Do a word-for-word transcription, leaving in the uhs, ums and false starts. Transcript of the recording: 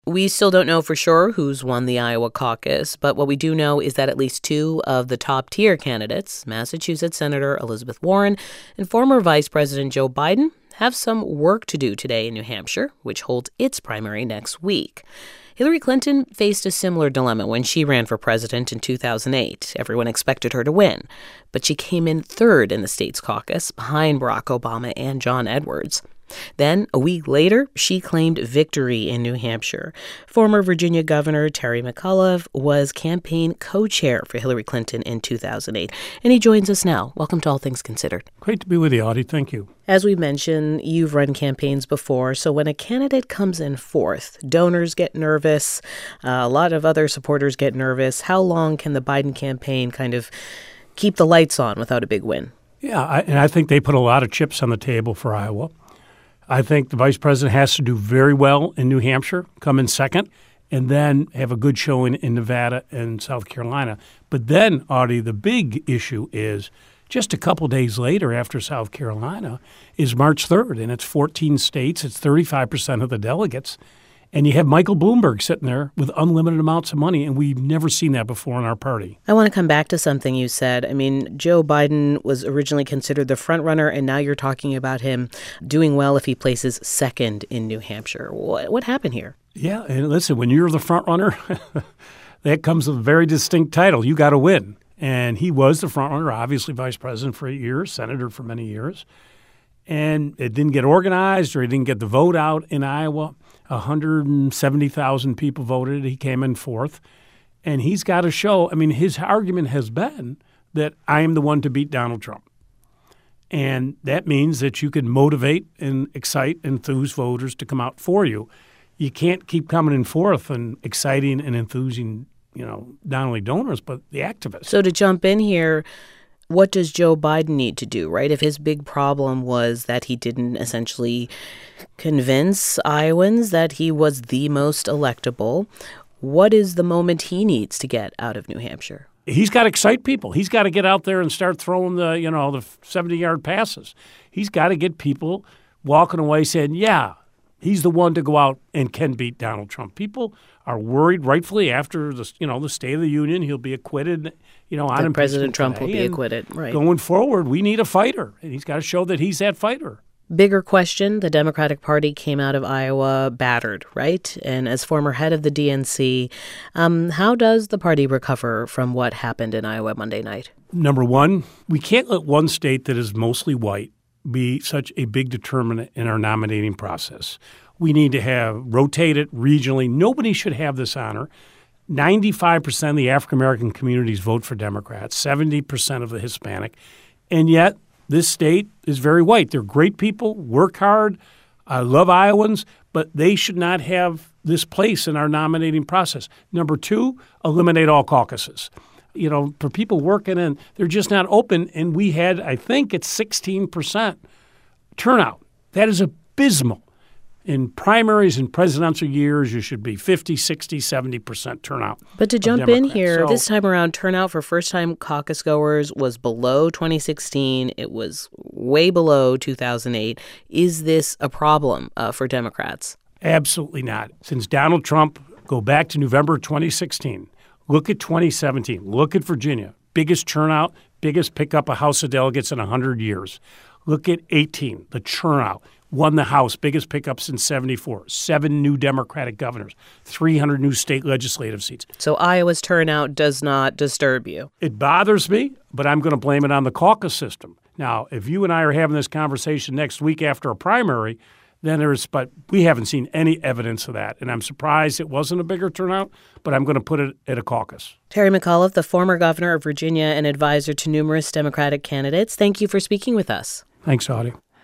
We still don't know for sure who's won the Iowa caucus, but what we do know is that at least two of the top-tier candidates, Massachusetts Senator Elizabeth Warren and former Vice President Joe Biden, have some work to do today in New Hampshire, which holds its primary next week. Hillary Clinton faced a similar dilemma when she ran for president in two thousand eight. Everyone expected her to win, but she came in third in the state's caucus, behind Barack Obama and John Edwards. Then, a week later, she claimed victory in New Hampshire. Former Virginia Governor Terry McAuliffe was campaign co-chair for Hillary Clinton in two thousand eight, and he joins us now. Welcome to All Things Considered. Great to be with you, Audie. Thank you. As we mentioned, you've run campaigns before, so when a candidate comes in fourth, donors get nervous, uh, a lot of other supporters get nervous. How long can the Biden campaign kind of keep the lights on without a big win? Yeah, I, and I think they put a lot of chips on the table for Iowa. I think the vice president has to do very well in New Hampshire, come in second, and then have a good showing in Nevada and South Carolina. But then, Audie, the big issue is just a couple days later after South Carolina is March third, and it's fourteen states. It's thirty-five percent of the delegates. And you have Michael Bloomberg sitting there with unlimited amounts of money, and we've never seen that before in our party. I want to come back to something you said. I mean, Joe Biden was originally considered the front runner, and now you're talking about him doing well if he places second in New Hampshire. What, what happened here? Yeah, and listen, when you're the front runner, that comes with a very distinct title. You got to win. And he was the front runner, obviously vice president for eight years, senator for many years. And it didn't get organized, or he didn't get the vote out in Iowa. one hundred seventy thousand people voted. He came in fourth. And he's got to show, I mean, his argument has been that I am the one to beat Donald Trump. And that means that you can motivate and excite, enthuse voters to come out for you. You can't keep coming in fourth and exciting and enthusing, you know, not only donors, but the activists. So to jump in here, what does Joe Biden need to do, right? If his big problem was that he didn't essentially convince Iowans that he was the most electable, what is the moment he needs to get out of New Hampshire? He's got to excite people. He's got to get out there and start throwing the, you know, the seventy-yard passes. He's got to get people walking away saying, yeah, he's the one to go out and can beat Donald Trump. People are worried, rightfully, after the, you know, the State of the Union, he'll be acquitted, you know, on impeachment. President Trump will be And acquitted, right. Going forward, we need a fighter, and he's got to show that he's that fighter. Bigger question, the Democratic Party came out of Iowa battered, right? And as former head of the D N C, um, how does the party recover from what happened in Iowa Monday night? Number one, we can't let one state that is mostly white be such a big determinant in our nominating process. We need to have rotate it regionally. Nobody should have this honor. ninety-five percent of the African-American communities vote for Democrats, seventy percent of the Hispanic. And yet this state is very white. They're great people, work hard. I love Iowans, but they should not have this place in our nominating process. Number two, eliminate all caucuses. You know, for people working in, they're just not open. And we had, I think it's sixteen percent turnout. That is abysmal. In primaries and presidential years, you should be fifty, sixty, seventy percent turnout. But to jump in here, so, this time around, turnout for first-time caucus goers was below twenty sixteen. It was way below two thousand eight. Is this a problem uh, for Democrats? Absolutely not. Since Donald Trump, go back to November twenty sixteen, look at twenty seventeen, look at Virginia, biggest turnout, biggest pickup of House of Delegates in one hundred years. Look at eighteen, the turnout. Won the House, biggest pickup since seventy-four. Seven new Democratic governors, three hundred new state legislative seats. So Iowa's turnout does not disturb you? It bothers me, but I'm going to blame it on the caucus system. Now, if you and I are having this conversation next week after a primary, then there's, but we haven't seen any evidence of that. And I'm surprised it wasn't a bigger turnout, but I'm going to put it at a caucus. Terry McAuliffe, the former governor of Virginia and advisor to numerous Democratic candidates, thank you for speaking with us. Thanks, Audie.